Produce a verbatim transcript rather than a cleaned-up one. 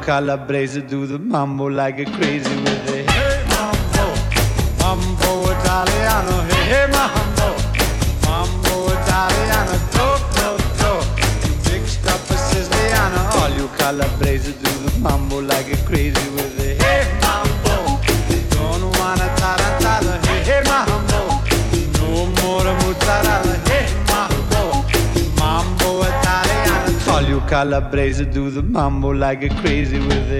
calabrese do the mambo like a crazy with it. Hey mambo, mambo Italiano. Hey, hey mambo, mambo Italiano. Do, do, do. You mixed up a Siciliano. All you calabrese do the mambo like a crazy with it. Hey mambo, don't wanna tarantella. Hey, hey mambo, no more mozzarella. Hey mambo, mambo Italiano. All you calabrese do the mambo like a crazy with it.